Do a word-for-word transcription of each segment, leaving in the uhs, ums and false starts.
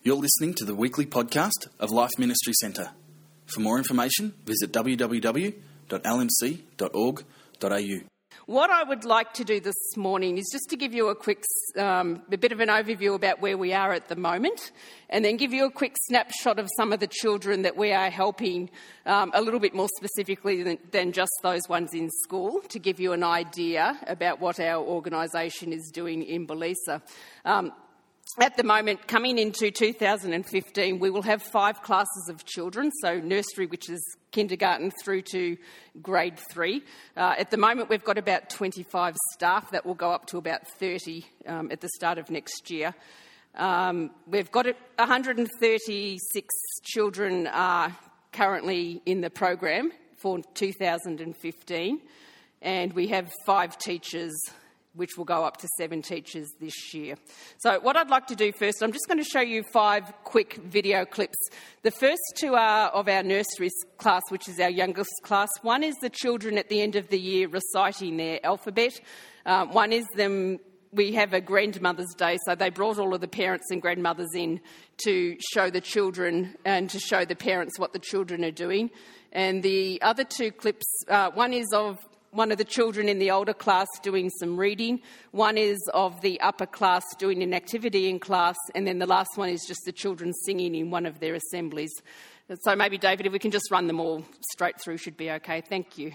You're listening to the weekly podcast of Life Ministry Centre. For more information, visit w w w dot l m c dot org dot a u. What I would like to do this morning is just to give you a quick, um, a bit of an overview about where we are at the moment, and then give you a quick snapshot of some of the children that we are helping, um, a little bit more specifically than, than just those ones in school, to give you an idea about what our organisation is doing in Belisa. Um, At the moment, coming into two thousand fifteen, we will have five classes of children, so nursery, which is kindergarten, through to grade three. Uh, at the moment, we've got about twenty-five staff. That will go up to about thirty um, at the start of next year. Um, we've got one hundred thirty-six children are currently in the program for two thousand fifteen, and we have five teachers, which will go up to seven teachers this year. So what I'd like to do first, I'm just going to show you five quick video clips. The first two are of our nursery class, which is our youngest class. One is the children at the end of the year reciting their alphabet. Um, one is them, we have a grandmother's day, so they brought all of the parents and grandmothers in to show the children and to show the parents what the children are doing. And the other two clips, uh, one is of one of the children in the older class doing some reading. One is of the upper class doing an activity in class. And then the last one is just the children singing in one of their assemblies. So maybe, David, if we can just run them all straight through, should be okay. Thank you.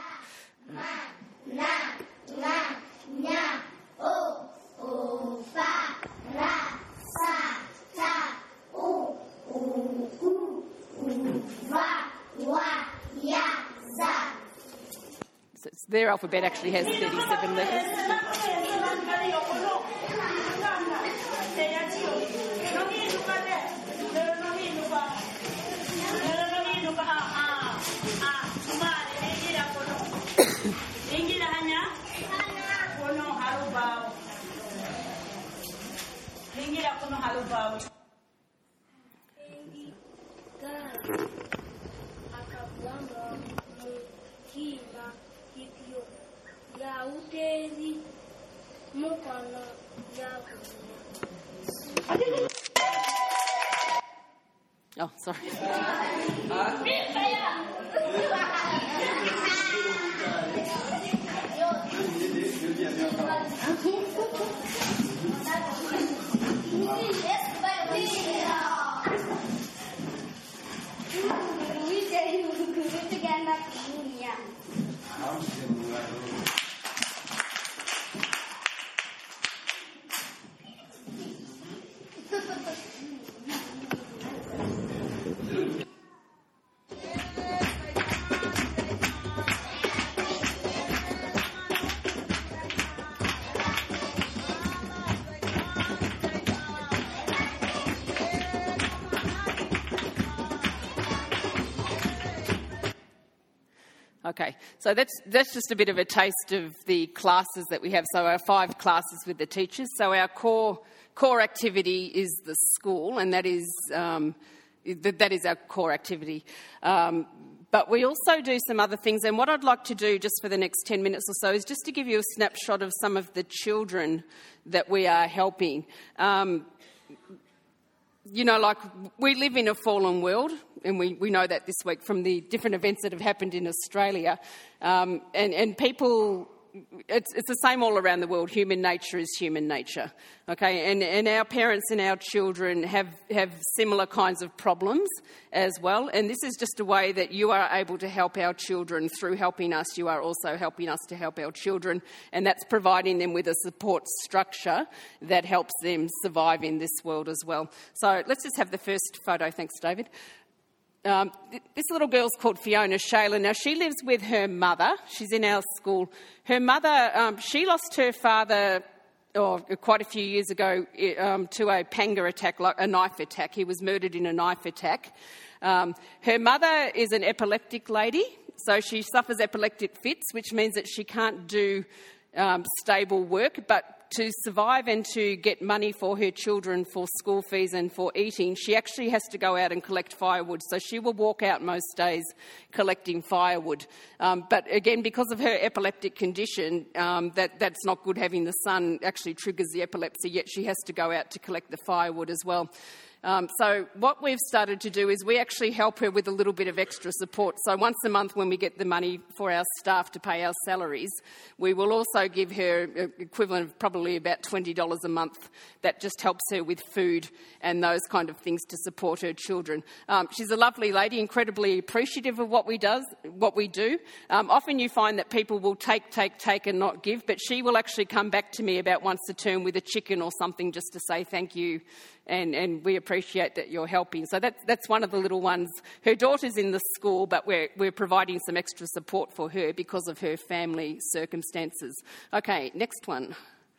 So their alphabet actually has thirty-seven letters. Oh, sorry. Okay, so that's that's just a bit of a taste of the classes that we have. So our five classes with the teachers. So our core core activity is the school, and that is um, that, that is our core activity. Um, but we also do some other things. And what I'd like to do just for the next ten minutes or so is just to give you a snapshot of some of the children that we are helping. Um, You know, like, we live in a fallen world, and we, we know that this week from the different events that have happened in Australia. Um, and, and people, it's, it's the same all around the world. Human nature is human nature, okay? And, and our parents and our children have, have similar kinds of problems as well. And this is just a way that you are able to help our children. Through helping us, you are also helping us to help our children. And that's providing them with a support structure that helps them survive in this world as well. So let's just have the first photo. Thanks, David. Um, th- this little girl's called Fiona Shayla. Now, she lives with her mother. She's in our school. Her mother, um, she lost her father oh, quite a few years ago um, to a panga attack, like a knife attack. He was murdered in a knife attack. Um, her mother is an epileptic lady, so she suffers epileptic fits, which means that she can't do um, stable work, but to survive and to get money for her children for school fees and for eating, she actually has to go out and collect firewood. So she will walk out most days collecting firewood. Um, but again, because of her epileptic condition, um, that, that's not good. Having the sun actually triggers the epilepsy, yet she has to go out to collect the firewood as well. Um, so what we've started to do is we actually help her with a little bit of extra support. So once a month when we get the money for our staff to pay our salaries, we will also give her an equivalent of probably about twenty dollars a month. That just helps her with food and those kind of things to support her children. Um, she's a lovely lady, incredibly appreciative of what we does, what we do. Um, often you find that people will take, take, take and not give, but she will actually come back to me about once a term with a chicken or something just to say thank you. And, and we appreciate that you're helping. So that's, that's one of the little ones. Her daughter's in the school, but we're, we're providing some extra support for her because of her family circumstances. Okay, next one.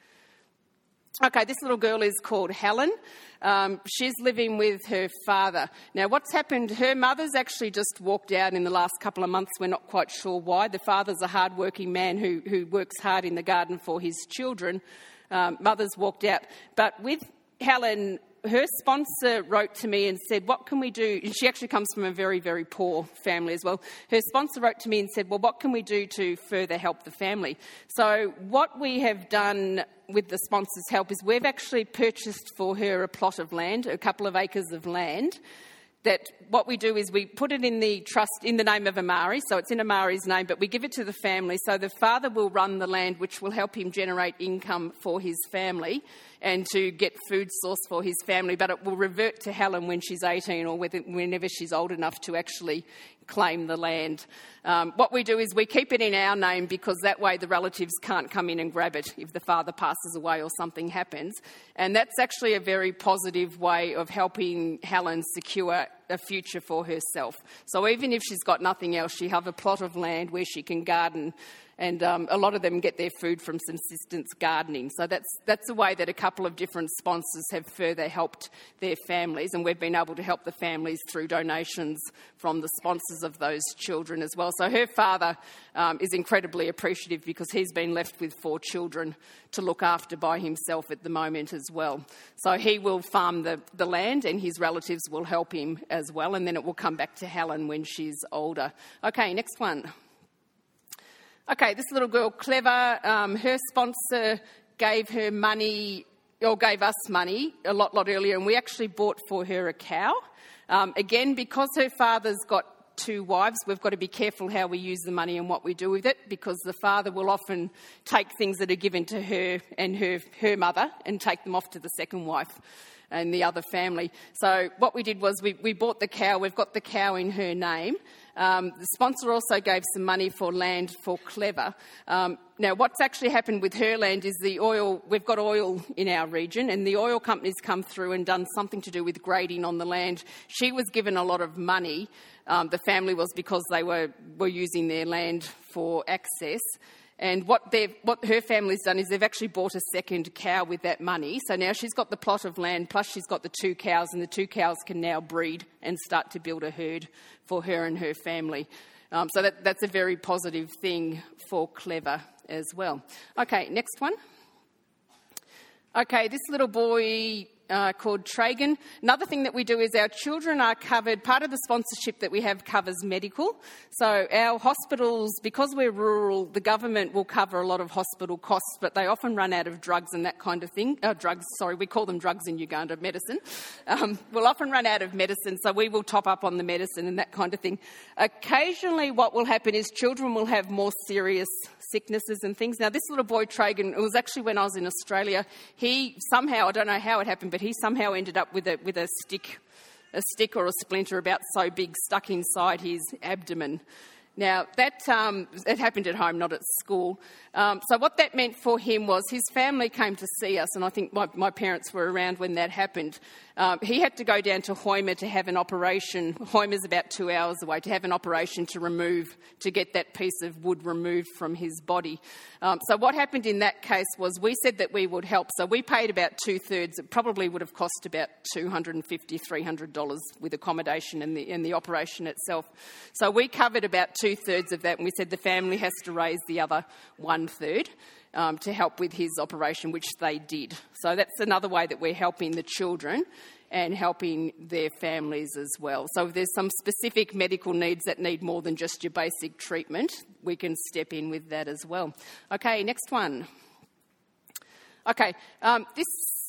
Okay, this little girl is called Helen. Um, she's living with her father. Now, what's happened, her mother's actually just walked out in the last couple of months. We're not quite sure why. The father's a hard-working man who, who works hard in the garden for his children. Um, mother's walked out. But with Helen, her sponsor wrote to me and said, what can we do? And she actually comes from a very, very poor family as well. Her sponsor wrote to me and said, well, what can we do to further help the family? So what we have done with the sponsor's help is we've actually purchased for her a plot of land, a couple of acres of land, that what we do is we put it in the trust in the name of Amari, so it's in Amari's name, but we give it to the family. So the father will run the land, which will help him generate income for his family and to get food source for his family, but it will revert to Helen when she's eighteen or whenever she's old enough to actually claim the land. Um, what we do is we keep it in our name because that way the relatives can't come in and grab it if the father passes away or something happens. And that's actually a very positive way of helping Helen secure a future for herself. So even if she's got nothing else, she have a plot of land where she can garden, and um, a lot of them get their food from subsistence gardening. So that's that's a way that a couple of different sponsors have further helped their families, and we've been able to help the families through donations from the sponsors of those children as well. So her father um, is incredibly appreciative because he's been left with four children to look after by himself at the moment as well. So he will farm the, the land and his relatives will help him as well, and then it will come back to Helen when she's older. Okay, next one. Okay, this little girl, Clever, um, her sponsor gave her money, or gave us money a lot, lot earlier, and we actually bought for her a cow. Um, again, because her father's got two wives, we've got to be careful how we use the money and what we do with it, because the father will often take things that are given to her and her, her mother and take them off to the second wife and the other family. So what we did was we, we bought the cow. We've got the cow in her name. Um, the sponsor also gave some money for land for Clever. Um, now, what's actually happened with her land is the oil, we've got oil in our region, and the oil company's come through and done something to do with grading on the land. She was given a lot of money, um, the family was, because they were, were using their land for access. And what, what her family's done is they've actually bought a second cow with that money. So now she's got the plot of land, plus she's got the two cows, and the two cows can now breed and start to build a herd for her and her family. Um, so that, that's a very positive thing for Clever as well. Okay, next one. Okay, this little boy uh, called Tragan. Another thing that we do is our children are covered, part of the sponsorship that we have covers medical. So our hospitals, because we're rural, the government will cover a lot of hospital costs, but they often run out of drugs and that kind of thing. Uh, drugs, sorry, we call them drugs in Uganda, medicine. Um, we'll often run out of medicine, so we will top up on the medicine and that kind of thing. Occasionally what will happen is children will have more serious sicknesses and things. Now, this little boy, Tragan, it was actually when I was in Australia, he somehow, I don't know how it happened, but he somehow ended up with a with a stick, a stick or a splinter about so big stuck inside his abdomen. Now, that um, it happened at home, not at school. Um, so what that meant for him was his family came to see us, and I think my, my parents were around when that happened. Um, he had to go down to Hoima to have an operation. Hoima's about two hours away, to have an operation to remove, to get that piece of wood removed from his body. Um, so what happened in that case was we said that we would help. So we paid about two-thirds. It probably would have cost about two hundred fifty dollars, three hundred dollars with accommodation and the, and the operation itself. So we covered about two-thirds of that, and we said the family has to raise the other one-third. Um, to help with his operation, which they did. So that's another way that we're helping the children and helping their families as well. So if there's some specific medical needs that need more than just your basic treatment, we can step in with that as well. Okay, next one. Okay, um, this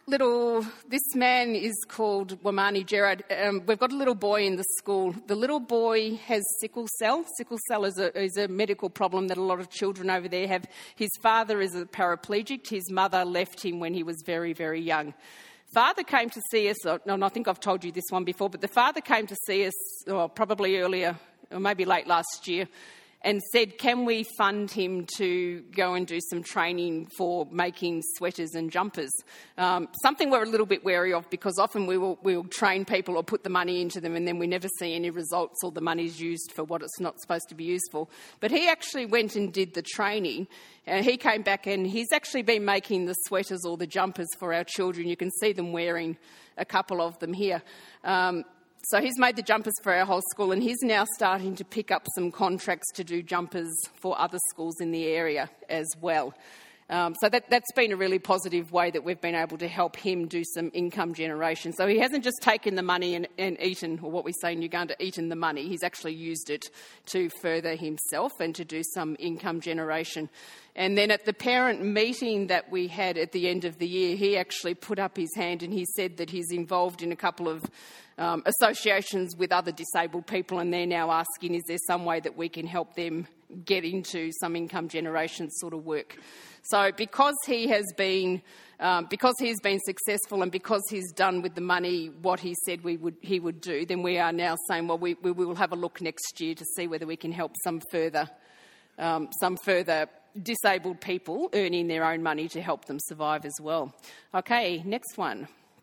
little, this man is called Wamani Gerard. Um, we've got a little boy in the school. The little boy has sickle cell. Sickle cell is a, is a medical problem that a lot of children over there have. His father is a paraplegic. His mother left him when he was very, very young. Father came to see us, or, no, I think I've told you this one before, but the father came to see us oh, probably earlier, or maybe late last year, and said, can we fund him to go and do some training for making sweaters and jumpers? Um, something we're a little bit wary of, because often we will we'll train people or put the money into them and then we never see any results, or the money's used for what it's not supposed to be used for. But he actually went and did the training, and he came back and he's actually been making the sweaters or the jumpers for our children. You can see them wearing a couple of them here. Um, So he's made the jumpers for our whole school, and he's now starting to pick up some contracts to do jumpers for other schools in the area as well. Um, so that, that's been a really positive way that we've been able to help him do some income generation. So he hasn't just taken the money and, and eaten, or what we say in Uganda, eaten the money. He's actually used it to further himself and to do some income generation. And then at the parent meeting that we had at the end of the year, he actually put up his hand and he said that he's involved in a couple of um, associations with other disabled people, and they're now asking, is there some way that we can help them get into some income generation sort of work? So because he has been, um, because he's been successful and because he's done with the money what he said we would, he would do, then we are now saying, well, we, we will have a look next year to see whether we can help some further, um, some further disabled people earning their own money to help them survive as well. Okay, next one.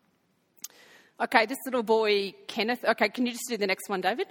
Okay, this little boy, Kenneth. Okay, can you just do the next one, David?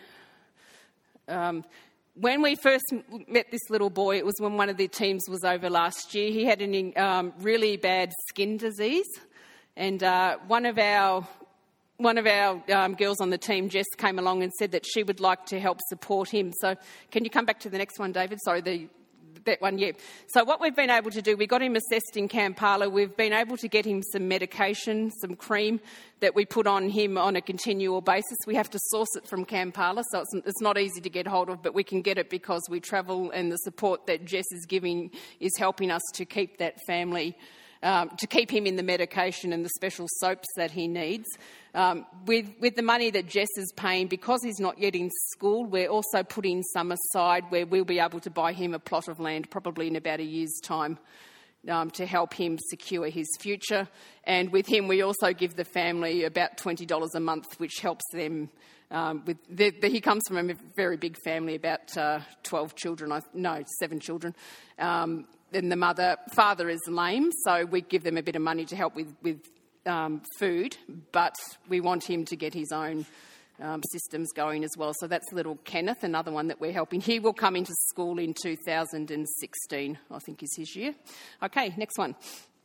Um, When we first met this little boy, it was when one of the teams was over last year. He had a um, really bad skin disease, and uh, one of our one of our um, girls on the team, Jess, came along and said that she would like to help support him. So, can you come back to the next one, David? Sorry, the that one, yeah. So what we've been able to do, we got him assessed in Kampala. We've been able to get him some medication, some cream that we put on him on a continual basis. We have to source it from Kampala, so it's, it's not easy to get hold of, but we can get it because we travel, and the support that Jess is giving is helping us to keep that family, um, to keep him in the medication and the special soaps that he needs. Um, with, with the money that Jess is paying, because he's not yet in school, we're also putting some aside where we'll be able to buy him a plot of land probably in about a year's time um, to help him secure his future. And with him, we also give the family about twenty dollars a month, which helps them. Um, with the, the, he comes from a very big family, about uh, twelve children, I, no, seven children. Um, and the mother, father is lame, so we give them a bit of money to help with, with Um, food, but we want him to get his own um, systems going as well. So that's little Kenneth, another one that we're helping. He will come into school in two thousand sixteen, I think is his year. Okay, next one.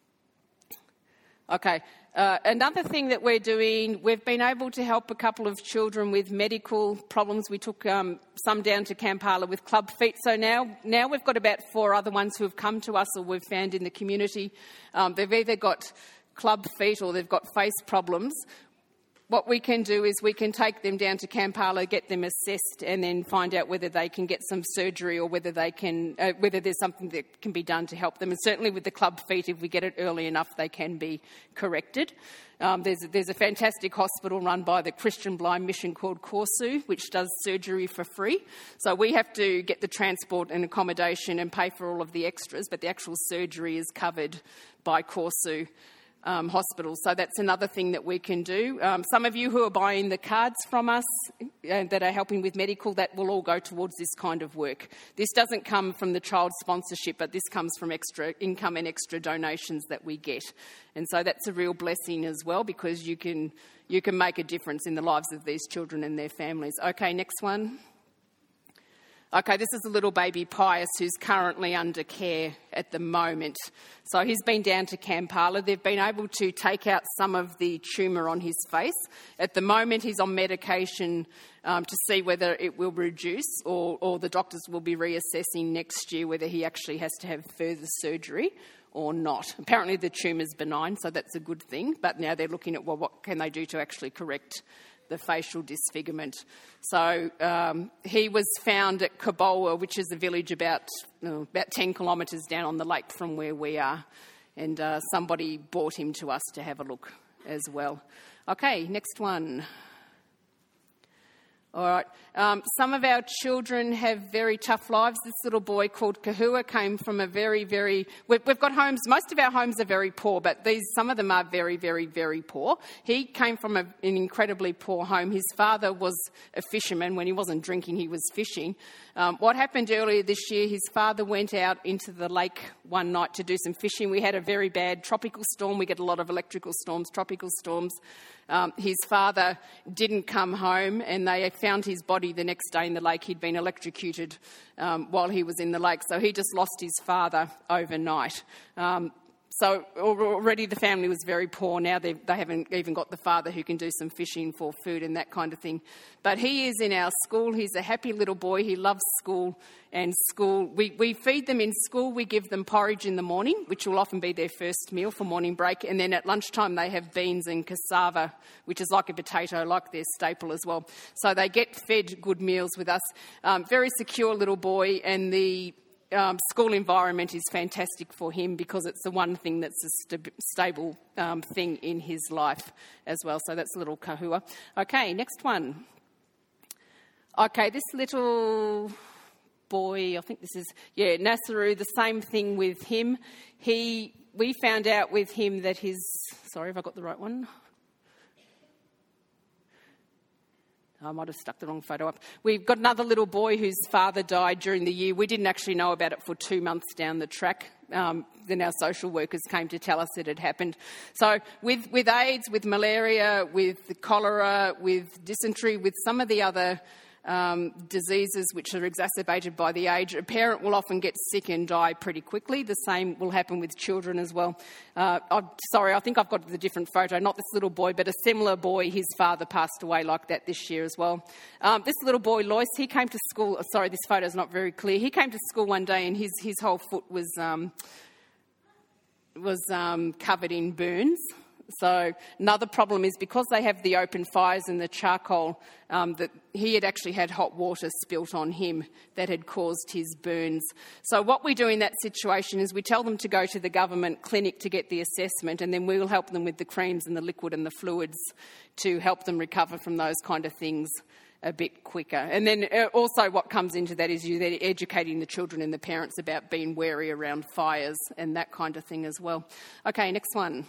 Okay, uh, another thing that we're doing, we've been able to help a couple of children with medical problems. We took um, some down to Kampala with club feet. So now, now we've got about four other ones who have come to us or we've found in the community. Um, they've either got club feet or they've got face problems. What we can do is we can take them down to Kampala, get them assessed, and then find out whether they can get some surgery or whether they can, uh, whether there's something that can be done to help them. And certainly with the club feet, if we get it early enough, they can be corrected. Um, there's, a, there's a fantastic hospital run by the Christian Blind Mission called Corsu, which does surgery for free. So we have to get the transport and accommodation and pay for all of the extras, but the actual surgery is covered by Corsu Um, hospitals. So that's another thing that we can do. Um, some of you who are buying the cards from us uh, that are helping with medical, that will all go towards this kind of work. This doesn't come from the child sponsorship, but this comes from extra income and extra donations that we get. And so that's a real blessing as well, because you can you can make a difference in the lives of these children and their families. Okay, next one. Okay, this is a little baby Pius who's currently under care at the moment. So he's been down to Kampala. They've been able to take out some of the tumour on his face. At the moment, he's on medication um, to see whether it will reduce, or, or the doctors will be reassessing next year whether he actually has to have further surgery or not. Apparently the tumour's benign, so that's a good thing. But now they're looking at, well, what can they do to actually correct the facial disfigurement. So um, he was found at Kabowa, which is a village about uh, about ten kilometres down on the lake from where we are. and uh, somebody brought him to us to have a look as well. Okay, next one. All right. Um, some of our children have very tough lives. This little boy called Kahua came from a very, very... We've, we've got homes... Most of our homes are very poor, but these some of them are very, very, very poor. He came from a, an incredibly poor home. His father was a fisherman. When he wasn't drinking, he was fishing. Um, what happened earlier this year, his father went out into the lake one night to do some fishing. We had a very bad tropical storm. We get a lot of electrical storms, tropical storms. Um, his father didn't come home, and they found his body the next day in the lake. He'd been electrocuted um, while he was in the lake, so he just lost his father overnight. Um, So already the family was very poor. Now they they haven't even got the father who can do some fishing for food and that kind of thing. But he is in our school. He's a happy little boy. He loves school and school. We, we feed them in school. We give them porridge in the morning, which will often be their first meal for morning break. And then at lunchtime they have beans and cassava, which is like a potato, like their staple as well. So they get fed good meals with us. Um, very secure little boy, and the Um, school environment is fantastic for him because it's the one thing that's a st- stable um, thing in his life as well. So that's a little Kahua. Okay, next one. Okay, this little boy, I think this is, yeah, Nasaru, the same thing with him. He, we found out with him that his, sorry if I got the right one. I might have stuck the wrong photo up. We've got another little boy whose father died during the year. We didn't actually know about it for two months down the track. Um, then our social workers came to tell us it had happened. So with, with AIDS, with malaria, with cholera, with dysentery, with some of the other um, diseases which are exacerbated by the age, a parent will often get sick and die pretty quickly. The same will happen with children as well. Uh, I'm sorry, I think I've got the different photo, not this little boy, but a similar boy. His father passed away like that this year as well. Um, this little boy, Lois, he came to school. Oh, sorry, this photo is not very clear. He came to school one day and his, his whole foot was, um, was um, covered in burns. So another problem is because they have the open fires and the charcoal, um, that he had actually had hot water spilt on him that had caused his burns. So what we do in that situation is we tell them to go to the government clinic to get the assessment, and then we will help them with the creams and the liquid and the fluids to help them recover from those kind of things a bit quicker. And then also what comes into that is you educating the children and the parents about being wary around fires and that kind of thing as well. Okay, next one.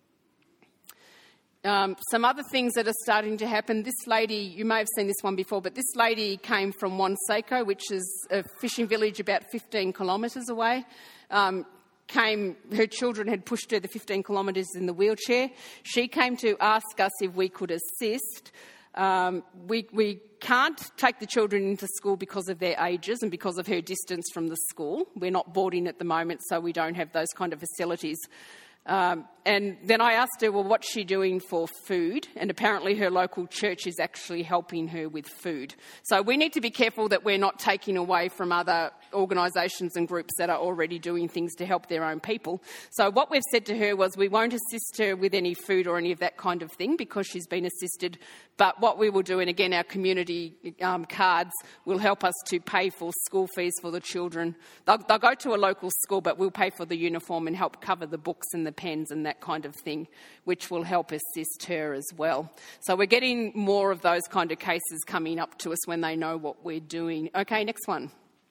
Um, some other things that are starting to happen. This lady, you may have seen this one before, but this lady came from Wanseko, which is a fishing village about fifteen kilometres away. Um, came, her children had pushed her the fifteen kilometres in the wheelchair. She came to ask us if we could assist. Um, we, we can't take the children into school because of their ages and because of her distance from the school. We're not boarding at the moment, so we don't have those kind of facilities. Um, and then I asked her, well, what's she doing for food? And apparently her local church is actually helping her with food. So we need to be careful that we're not taking away from other organisations and groups that are already doing things to help their own people. So what we've said to her was we won't assist her with any food or any of that kind of thing because she's been assisted. But what we will do, and again, our community um, cards will help us to pay for school fees for the children. They'll, they'll go to a local school, but we'll pay for the uniform and help cover the books and the pens and that kind of thing, which will help assist her as well. So we're getting more of those kind of cases coming up to us when they know what we're doing. Okay, next one.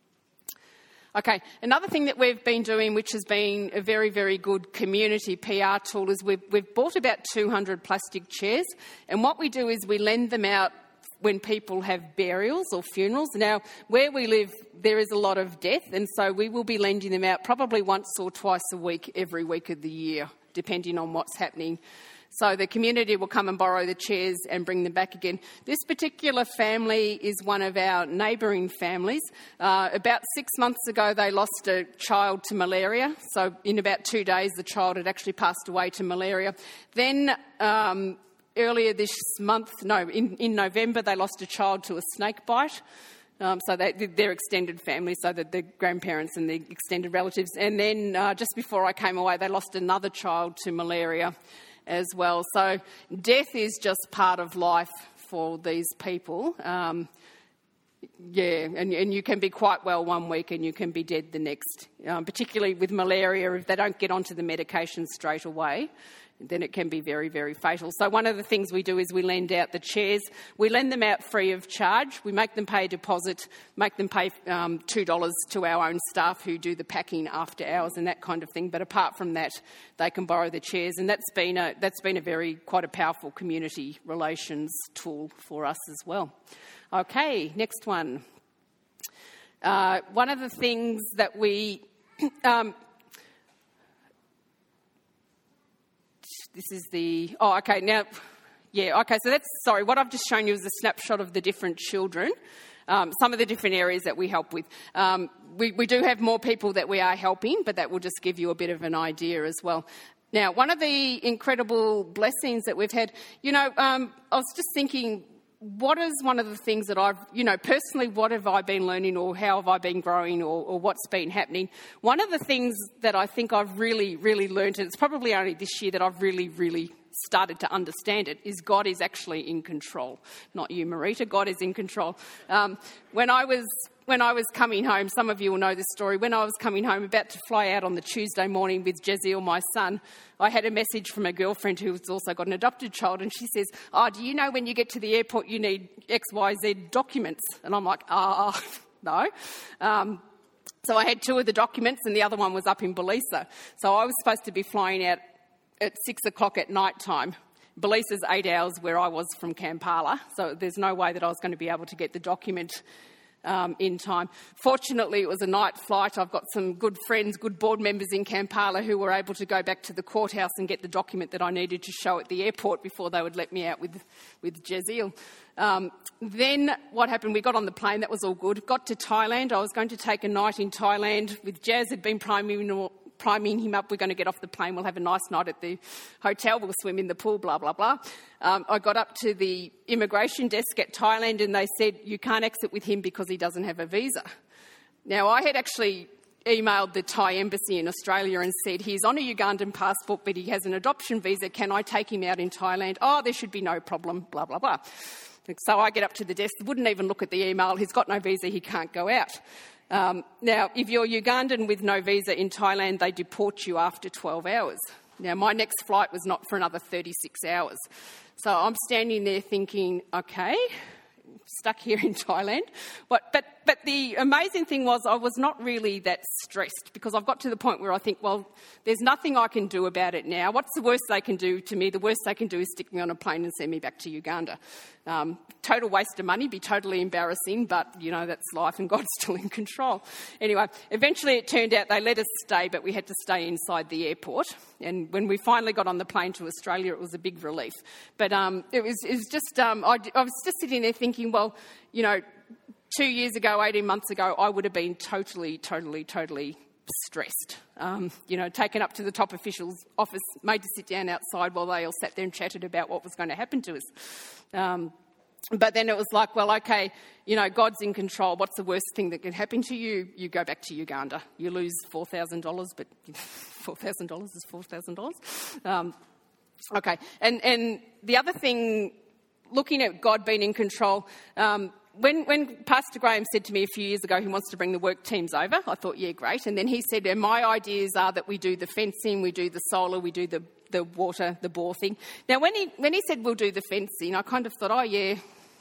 Okay, another thing that we've been doing, which has been a very, very good community P R tool, is we've, we've bought about two hundred plastic chairs, and what we do is we lend them out when people have burials or funerals. Now, where we live, there is a lot of death, and so we will be lending them out probably once or twice a week, every week of the year, depending on what's happening. So the community will come and borrow the chairs and bring them back again. This particular family is one of our neighbouring families. Uh, about six months ago, they lost a child to malaria. So in about two days, the child had actually passed away to malaria. Then um, earlier this month, no, in, in November, they lost a child to a snake bite. Um, so they, their extended family, so that the grandparents and the extended relatives. And then uh, just before I came away, they lost another child to malaria as well. So death is just part of life for these people. Um, Yeah, and, and you can be quite well one week and you can be dead the next, um, particularly with malaria. If they don't get onto the medication straight away, then it can be very, very fatal. So one of the things we do is we lend out the chairs. We lend them out free of charge. We make them pay a deposit, make them pay um, two dollars to our own staff who do the packing after hours and that kind of thing. But apart from that, they can borrow the chairs. And that's been a, that's been a very, quite a powerful community relations tool for us as well. Okay, next one. Uh, one of the things that we... Um, This is the... Oh, okay, now... Yeah, okay, so that's... Sorry, what I've just shown you is a snapshot of the different children, um, some of the different areas that we help with. Um, we, we do have more people that we are helping, but that will just give you a bit of an idea as well. Now, one of the incredible blessings that we've had... You know, um, I was just thinking... What is one of the things that I've, you know, personally, what have I been learning or how have I been growing or, or what's been happening? One of the things that I think I've really, really learned, and it's probably only this year that I've really, really started to understand it, is God is actually in control. Not you, Marita, God is in control. Um, when I was... When I was coming home, some of you will know this story, when I was coming home about to fly out on the Tuesday morning with Jeziel, my son, I had a message from a girlfriend who's also got an adopted child, and she says, oh, do you know when you get to the airport you need X Y Z documents? And I'm like, ah, oh, no. Um, so I had two of the documents and the other one was up in Belisa. So I was supposed to be flying out at six o'clock at night time. Belisa's eight hours where I was from Kampala, so there's no way that I was going to be able to get the document Um, in time. Fortunately, it was a night flight. I've got some good friends, good board members in Kampala who were able to go back to the courthouse and get the document that I needed to show at the airport before they would let me out with, with Jeziel. Um, then what happened, we got on the plane, that was all good. Got to Thailand. I was going to take a night in Thailand with Jazz, had been priming, priming him up. We're going to get off the plane. We'll have a nice night at the hotel. We'll swim in the pool, blah, blah, blah. Um, I got up to the immigration desk at Thailand and they said, you can't exit with him because he doesn't have a visa. Now, I had actually emailed the Thai embassy in Australia and said, he's on a Ugandan passport, but he has an adoption visa. Can I take him out in Thailand? Oh, there should be no problem, blah, blah, blah. So I get up to the desk, wouldn't even look at the email. He's got no visa, he can't go out. Um, now, if you're Ugandan with no visa in Thailand, they deport you after twelve hours. Now, my next flight was not for another thirty-six hours. So I'm standing there thinking, okay, stuck here in Thailand. But, but, but the amazing thing was I was not really that stressed because I've got to the point where I think, well, there's nothing I can do about it now. What's the worst they can do to me? The worst they can do is stick me on a plane and send me back to Uganda. Um, total waste of money, be totally embarrassing, but, you know, that's life and God's still in control. Anyway, eventually it turned out they let us stay, but we had to stay inside the airport. And when we finally got on the plane to Australia, it was a big relief. But um, it, was, it was just, um, I, I was just sitting there thinking, well, you know, two years ago, eighteen months ago, I would have been totally, totally, totally stressed. Um, you know, taken up to the top official's office, made to sit down outside while they all sat there and chatted about what was going to happen to us. Um, but then it was like, well, okay, you know, God's in control. What's the worst thing that can happen to you? You go back to Uganda. You lose four thousand dollars, but four thousand dollars is four thousand dollars. Um, okay, and, and the other thing, looking at God being in control, um, When, when Pastor Graham said to me a few years ago he wants to bring the work teams over, I thought, yeah, great. And then he said, and my ideas are that we do the fencing, we do the solar, we do the, the water, the bore thing. Now, when he, when he said we'll do the fencing, I kind of thought, oh, yeah.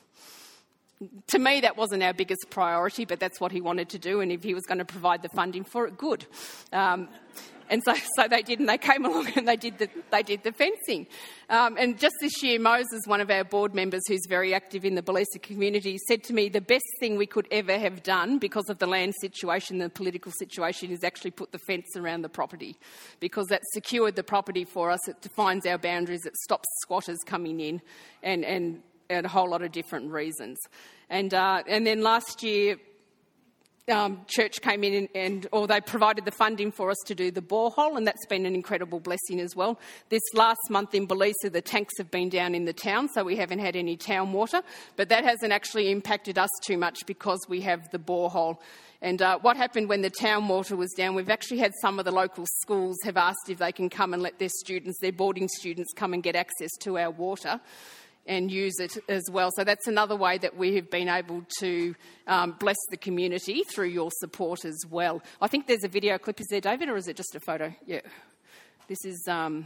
To me, that wasn't our biggest priority, but that's what he wanted to do. And if he was going to provide the funding for it, good. Um, And so, so they did, and they came along and they did the, they did the fencing. Um, and just this year, Moses, one of our board members who's very active in the Belisa community, said to me the best thing we could ever have done because of the land situation, the political situation, is actually put the fence around the property because that secured the property for us. It defines our boundaries. It stops squatters coming in and, and, and a whole lot of different reasons. And, uh, and then last year, Um, church came in and, and, or they provided the funding for us to do the borehole, and that's been an incredible blessing as well. This last month in Belisa, the tanks have been down in the town, so we haven't had any town water, but that hasn't actually impacted us too much because we have the borehole. And uh, what happened when the town water was down, we've actually had some of the local schools have asked if they can come and let their students, their boarding students, come and get access to our water. and use it as well. So that's another way that we have been able to um, bless the community through your support as well. I think there's a video clip. Is there, David, or is it just a photo? Yeah. This is... Um...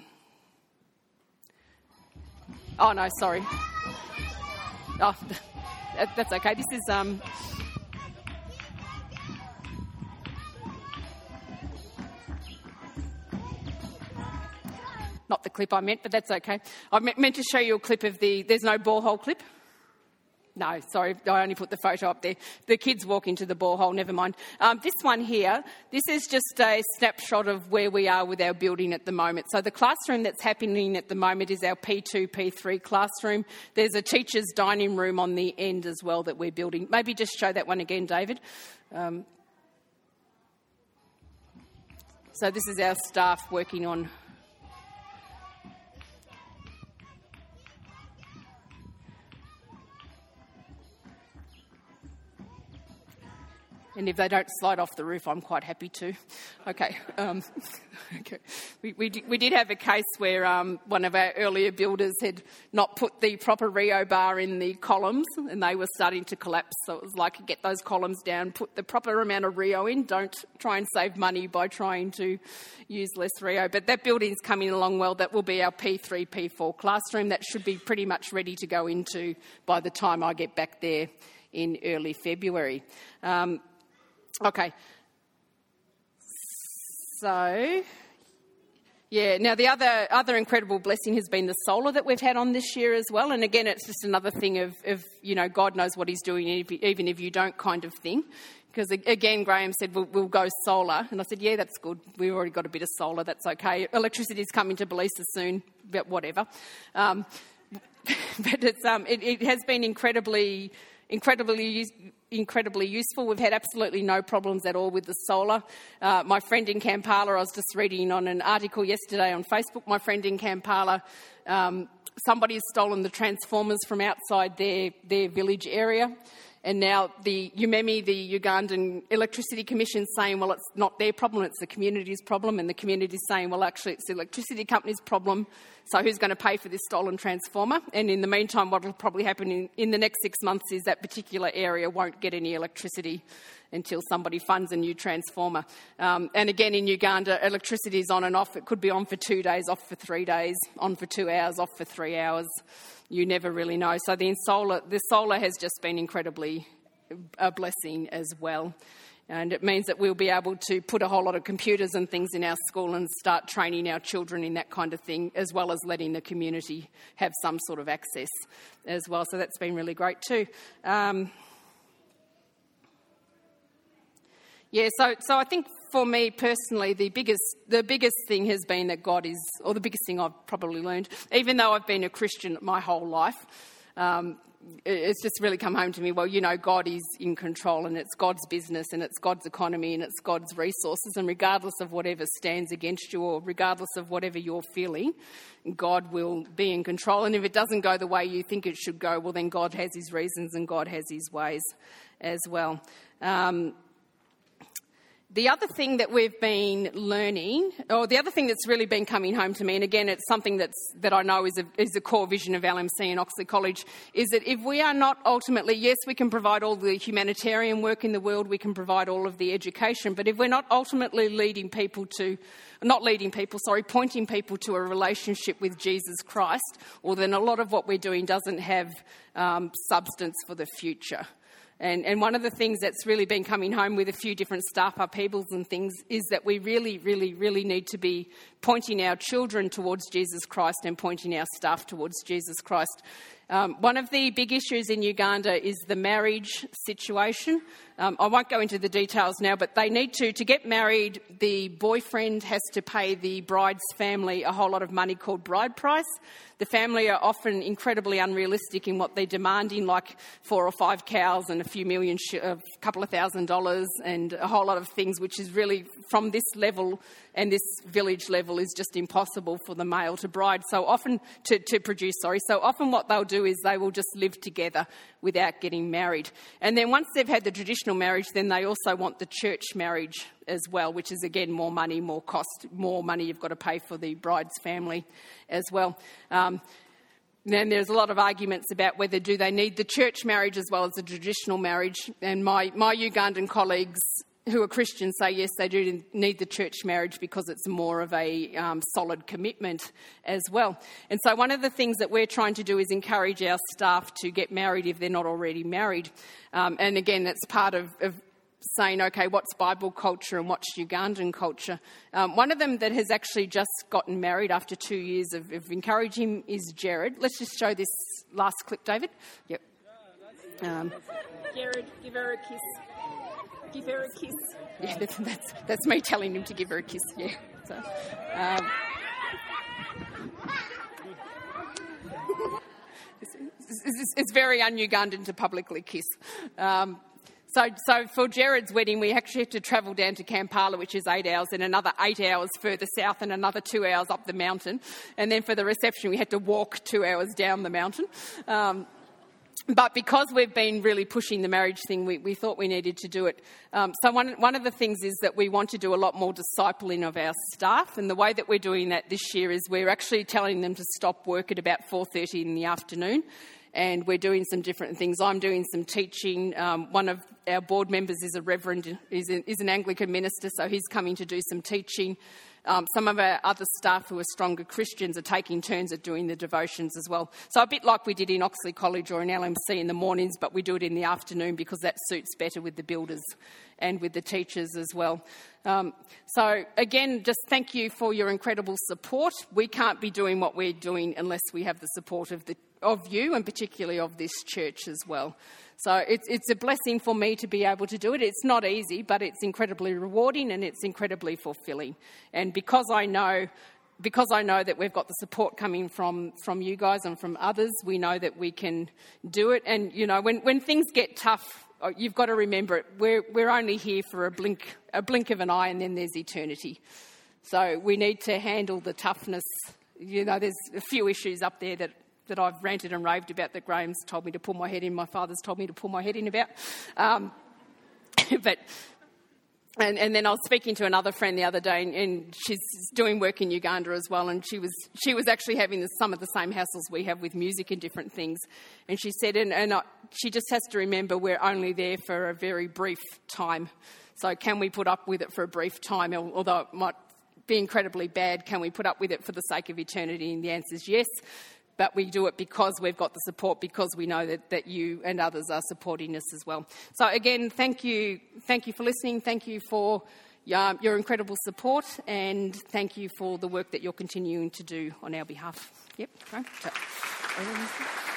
Oh, no, sorry. Oh, that's okay. This is... Um... Not the clip I meant, but that's okay. I meant to show you a clip of the... There's no borehole clip? No, sorry, I only put the photo up there. The kids walk into the borehole, never mind. Um, this one here, this is just a snapshot of where we are with our building at the moment. So the classroom that's happening at the moment is our P two, P three classroom. There's a teacher's dining room on the end as well that we're building. Maybe just show that one again, David. Um, so this is our staff working on... And if they don't slide off the roof, I'm quite happy to. Okay. Um, okay. We, we, did, we did have a case where um, one of our earlier builders had not put the proper Rio bar in the columns and they were starting to collapse. So it was like, get those columns down, put the proper amount of Rio in. Don't try and save money by trying to use less Rio. But that building's coming along well. That will be our P three, P four classroom. That should be pretty much ready to go into by the time I get back there in early February. Um, Okay, so, yeah, now the other other incredible blessing has been the solar that we've had on this year as well. And again, it's just another thing of, of you know, God knows what he's doing, even if you don't kind of thing. Because, again, Graham said, we'll, we'll go solar. And I said, yeah, that's good. We've already got a bit of solar. That's okay. Electricity's coming to Belisa soon, but whatever. Um, but it's um, it, it has been incredibly... Incredibly, incredibly useful. We've had absolutely no problems at all with the solar. Uh, my friend in Kampala, I was just reading on an article yesterday on Facebook, my friend in Kampala, um, somebody has stolen the transformers from outside their, their village area. And now the U M E M I, the Ugandan Electricity Commission, saying, well, it's not their problem, it's the community's problem. And the community's saying, well, actually, it's the electricity company's problem. So who's going to pay for this stolen transformer? And in the meantime, what will probably happen in, in the next six months is that particular area won't get any electricity until somebody funds a new transformer. Um, and again, in Uganda, electricity is on and off. It could be on for two days, off for three days, on for two hours, off for three hours. You never really know. So the solar, the solar has just been incredibly a blessing as well. And it means that we'll be able to put a whole lot of computers and things in our school and start training our children in that kind of thing, as well as letting the community have some sort of access as well. So that's been really great too. Um, yeah, so so I think for me personally, the biggest the biggest thing has been that God is, or the biggest thing I've probably learned, even though I've been a Christian my whole life, um, it's just really come home to me, well, you know, God is in control and it's God's business and it's God's economy and it's God's resources, and regardless of whatever stands against you or regardless of whatever you're feeling, God will be in control. And if it doesn't go the way you think it should go, well, then God has his reasons and God has his ways as well. Um, The other thing that we've been learning, or the other thing that's really been coming home to me, and again, it's something that's, that I know is a, is a core vision of L M C and Oxley College, is that if we are not ultimately, yes, we can provide all the humanitarian work in the world, we can provide all of the education, but if we're not ultimately leading people to, not leading people, sorry, pointing people to a relationship with Jesus Christ, well, then a lot of what we're doing doesn't have um, substance for the future. And, and one of the things that's really been coming home with a few different staff upheavals and things is that we really, really, really need to be pointing our children towards Jesus Christ and pointing our staff towards Jesus Christ. Um, one of the big issues in Uganda is the marriage situation. Um, I won't go into the details now, but they need to, to get married, the boyfriend has to pay the bride's family a whole lot of money called bride price. The family are often incredibly unrealistic in what they're demanding, like four or five cows and a few million, sh- a couple of thousand dollars and a whole lot of things, which is really, from this level and this village level, is just impossible for the male to bride. So often, to, to produce, sorry. So often what they'll do is they will just live together without getting married. And then once they've had the traditional marriage, then they also want the church marriage as well, which is, again, more money, more cost, more money you've got to pay for the bride's family as well. Um, then there's a lot of arguments about whether do they need the church marriage as well as the traditional marriage. And my, my Ugandan colleagues who are Christians say yes, they do need the church marriage because it's more of a um, solid commitment as well. And so one of the things that we're trying to do is encourage our staff to get married if they're not already married. Um, and again, that's part of, of saying, okay, what's Bible culture and what's Ugandan culture? Um, one of them that has actually just gotten married after two years of, of encouraging him is Jared. Let's just show this last clip, David. Yep. Um, Jared, give her a kiss. Give her a kiss. Yeah, that's, that's, that's me telling him to give her a kiss, yeah. So, um, it's, it's, it's very un-Ugandan to publicly kiss. Um, so, so for Jared's wedding, we actually had to travel down to Kampala, which is eight hours, and another eight hours further south and another two hours up the mountain. And then for the reception, we had to walk two hours down the mountain. Um, But because we've been really pushing the marriage thing, we, we thought we needed to do it. Um, so one, one of the things is that we want to do a lot more discipling of our staff. And the way that we're doing that this year is we're actually telling them to stop work at about four thirty in the afternoon. And we're doing some different things. I'm doing some teaching. Um, one of our board members is a reverend, is, a, is an Anglican minister, so he's coming to do some teaching. Um, some of our other staff who are stronger Christians are taking turns at doing the devotions as well. So a bit like we did in Oxley College or in L M C in the mornings, but we do it in the afternoon because that suits better with the builders and with the teachers as well. Um, so again, just thank you for your incredible support. We can't be doing what we're doing unless we have the support of the of you and particularly of this church as well. So it's, it's a blessing for me to be able to do it. It's not easy, but it's incredibly rewarding and it's incredibly fulfilling. And because I know, because I know that we've got the support coming from, from you guys and from others, we know that we can do it. And, you know, when, when things get tough, you've got to remember it. We're, we're only here for a blink, a blink of an eye, and then there's eternity. So we need to handle the toughness. You know, there's a few issues up there that that I've ranted and raved about that Graham's told me to pull my head in, my father's told me to pull my head in about. Um, but and, and then I was speaking to another friend the other day, and, and she's doing work in Uganda as well, and she was she was actually having the, some of the same hassles we have with music and different things. And she said, and, and I, she just has to remember we're only there for a very brief time. So can we put up with it for a brief time, although it might be incredibly bad? Can we put up with it for the sake of eternity? And the answer is yes. But we do it because we've got the support, because we know that, that you and others are supporting us as well. So again, thank you, thank you for listening. Thank you for um, your incredible support, and thank you for the work that you're continuing to do on our behalf. Yep. Okay.